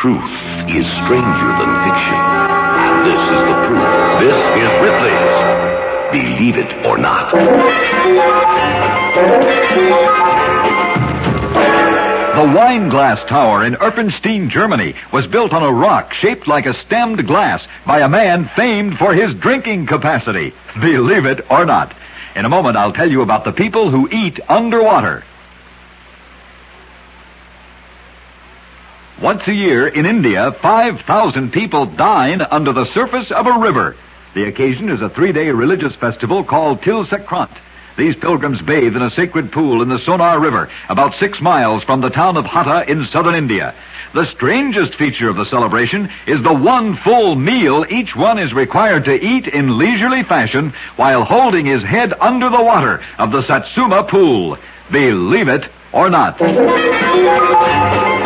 Truth is stranger than fiction. And this is the proof. This is Ripley's Believe It or Not. The Wine Glass Tower in Erpenstein, Germany, was built on a rock shaped like a stemmed glass by a man famed for his drinking capacity. Believe it or not. In a moment, I'll tell you about the people who eat underwater. Once a year in India, 5,000 people dine under the surface of a river. The occasion is a 3-day religious festival called Til Sakrant. These pilgrims bathe in a sacred pool in the Sonar River, about 6 miles from the town of Hatta in southern India. The strangest feature of the celebration is the one full meal each one is required to eat in leisurely fashion while holding his head under the water of the Satsuma pool. Believe it or not.